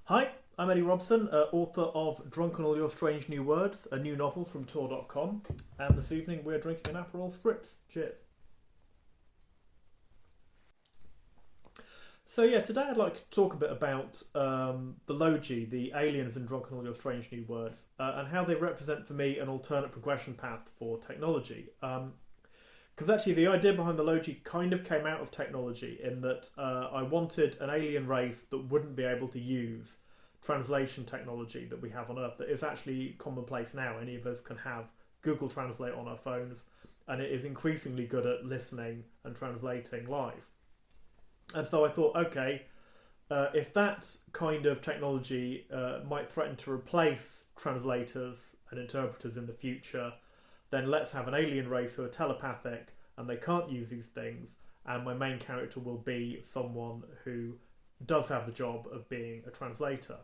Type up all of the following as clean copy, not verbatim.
Hi, I'm Eddie Robson, author of Drunk on All Your Strange New Words, a new novel from Tor.com, and this evening we're drinking an Aperol Spritz. Cheers. So yeah, today I'd like to talk a bit about the Logi, the aliens in Drunk on All Your Strange New Words, and how they represent for me an alternate progression path for technology. Because actually the idea behind the Logi kind of came out of technology in that I wanted an alien race that wouldn't be able to use translation technology that we have on Earth that is actually commonplace now. Any of us can have Google Translate on our phones, and it is increasingly good at listening and translating live. And so I thought, okay, if that kind of technology might threaten to replace translators and interpreters in the future, then let's have an alien race who are telepathic and they can't use these things, and my main character will be someone who does have the job of being a translator.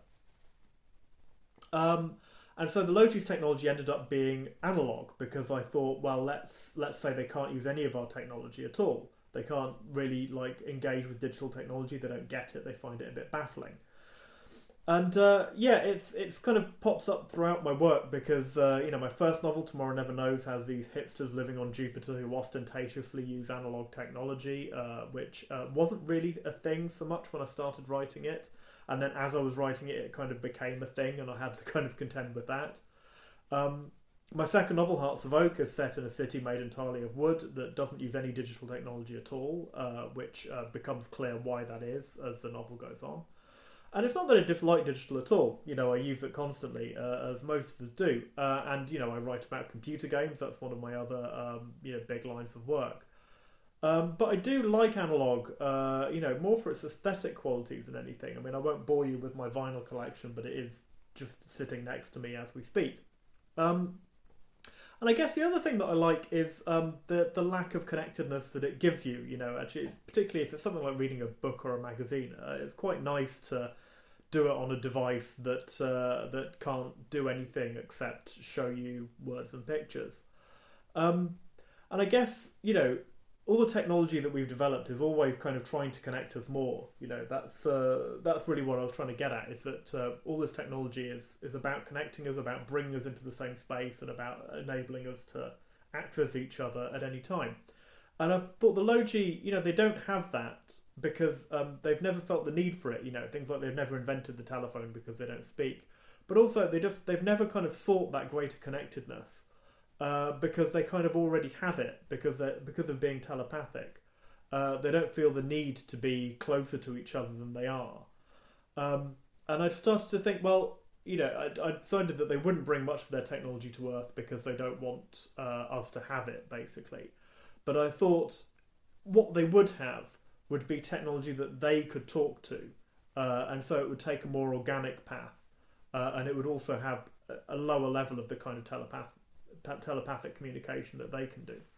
And so the Logi's technology ended up being analog because I thought, well, let's say they can't use any of our technology at all. They can't really engage with digital technology. They don't get it. They find it a bit baffling. And it's kind of pops up throughout my work because my first novel, Tomorrow Never Knows, has these hipsters living on Jupiter who ostentatiously use analog technology, which wasn't really a thing so much when I started writing it. And then as I was writing it, it kind of became a thing, and I had to kind of contend with that. My second novel, Hearts of Oak, is set in a city made entirely of wood that doesn't use any digital technology at all, which becomes clear why that is as the novel goes on. And it's not that I dislike digital at all. I use it constantly, as most of us do. And I write about computer games. That's one of my other, big lines of work. But I do like analog, more for its aesthetic qualities than anything. I mean, I won't bore you with my vinyl collection, but it is just sitting next to me as we speak. And I guess the other thing that I like is the lack of connectedness that it gives you. Actually, particularly if it's something like reading a book or a magazine, it's quite nice to do it on a device that can't do anything except show you words and pictures. And I guess all the technology that we've developed is always kind of trying to connect us more. That's really what I was trying to get at, is that all this technology is about connecting us, about bringing us into the same space, and about enabling us to access each other at any time. And I thought the Logi, they don't have that because they've never felt the need for it. Things like they've never invented the telephone because they don't speak. But also they've never kind of sought that greater connectedness. Because they kind of already have it because of being telepathic. They don't feel the need to be closer to each other than they are. And I started to think, well, I decided that they wouldn't bring much of their technology to Earth because they don't want us to have it, basically. But I thought what they would have would be technology that they could talk to. And so it would take a more organic path. And it would also have a lower level of the kind of telepathic communication that they can do.